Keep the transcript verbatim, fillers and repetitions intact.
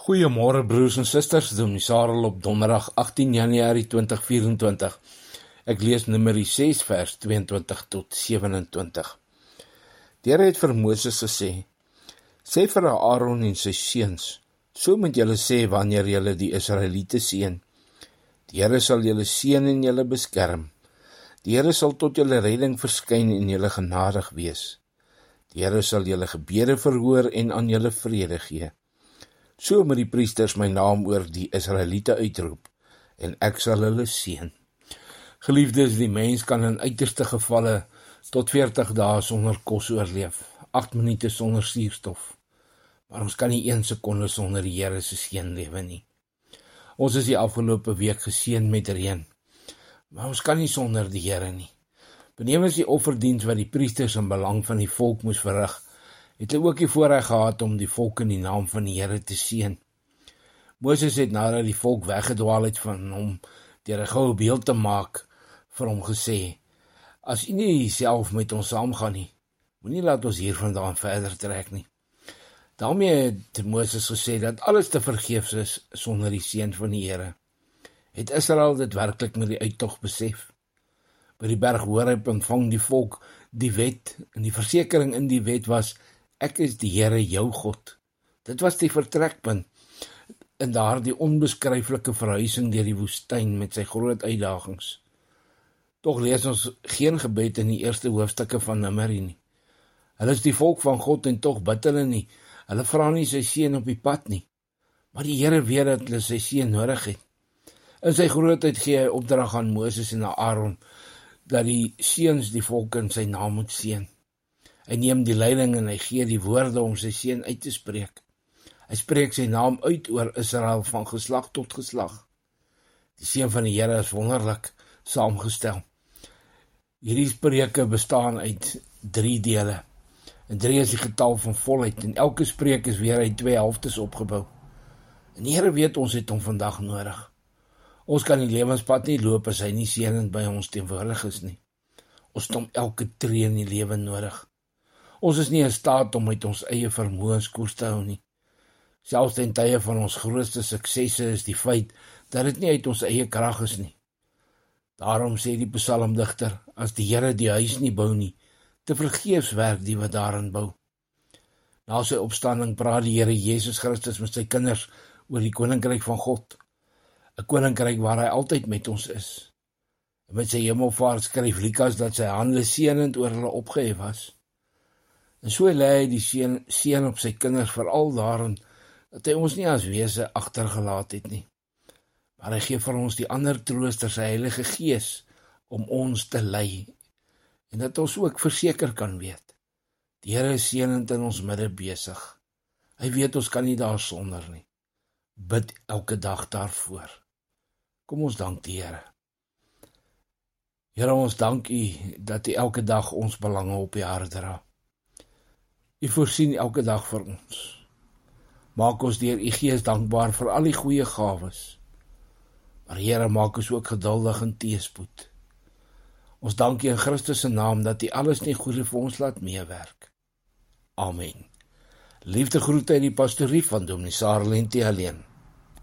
Goeiemôre broers en susters, Dominee Sarel op donderdag agtien Januarie twintig vyf-en-twintig. Ek lees Numeri ses vers twee-en-twintig tot sewe-en-twintig. Die Here het vir Moses gesê, sê vir Aaron en sy seuns, so moet julle sê wanneer julle die Israeliete seën. Die Here sal julle seën en julle beskerm. Die Here sal tot julle redding verskyn en julle genadig wees. Die Here sal julle gebede verhoor en aan julle vrede gee. So moet die priesters my naam oor die Israeliete uitroep, en ek sal hulle seën. Geliefdes, die mens kan in uiterste gevalle tot veertig dae sonder kos oorleef, agt minute sonder suurstof. Maar ons kan nie een sekonde sonder die Here se seën lewe nie. Ons is die afgelope week geseën met reën, maar ons kan nie sonder die Here nie. Benewens die offerdiens wat die priesters in belang van die volk moes verrig, het hulle ook die voorreg gehad om die volk in die naam van die Here te seën. Moses het nadat die volk weggedwaal het van hom deur 'n goue beeld te maak, vir hom gesê, as u nie self met ons saamgaan nie, moenie laat ons hiervandaan verder trek nie. Daarmee het Moses gesê dat alles te vergeefs is sonder die seën van die Here. Het Israel dit werklik met die uittog besef? By die berg Horeb ontvang die volk die wet, en die versekering in die wet was, ek is die Here jou God. Dit was die vertrekpunt in daardie onbeskryflike verhuising deur die woestyn met sy groot uitdagings. Tog lees ons geen gebed in die eerste hoofstukke van Numeri nie. Hulle is die volk van God en tog bid hulle nie. Hulle vra nie sy seën op die pad nie. Maar die Here weet dat hulle sy seën nodig het. In sy grootheid gee hy opdrag aan Moses en aan Aaron dat die seuns die volk in sy naam moet seën. Hy neem die leiding en hy gee die woorde om sy seën uit te spreek. Hy spreek sy naam uit oor Israel van geslag tot geslag. Die seën van die Here is wonderlik saamgestel. Hierdie spreuke bestaan uit drie dele. En drie is die getal van volheid, en elke spreuk is weer uit twee helftes opgebou. En die Here weet ons het hom vandag nodig. Ons kan die lewenspad nie loop as hy nie seënend by ons teenwoordig is nie. Ons het hom elke tree in die lewe nodig. Ons is nie in staat om met ons eie vermoëns koers te hou nie. Selfs ten tye van ons grootste suksesse is die feit dat dit nie uit ons eie krag is nie. Daarom sê die psalmdigter, as die Here die huis nie bou nie, te vergeefs werk die wat daarin bou. Na sy opstanding praat die Here Jesus Christus met sy kinders oor die koninkryk van God, 'n koninkryk waar hy altyd met ons is. En met sy hemelvaart skryf Lukas dat sy hande seënend oor hulle opgehef was. En so lê hy die seën, seën op sy kinders veral daarin, dat hy ons nie as wese agtergelaat het nie. Maar hy gee vir ons die ander trooster, sy Heilige Gees, om ons te lei, en dat ons ook verseker kan weet, die Here is seënend in ons midde besig. Hy weet ons kan nie daar sonder nie. Bid elke dag daarvoor. Kom ons dank die Here. Here, ons dank U dat U elke dag ons belange op U hart dra. U voorsien elke dag vir ons. Maak ons deur U Gees dankbaar vir al die goeie gawes. Maar Here, maak ons ook geduldig in teëspoed. Ons dank U in Christus se naam dat U alles nie goeie vir ons laat meewerk. Amen. Liefde groete uit die pastorie van Dominee Sarel en T. Alleen.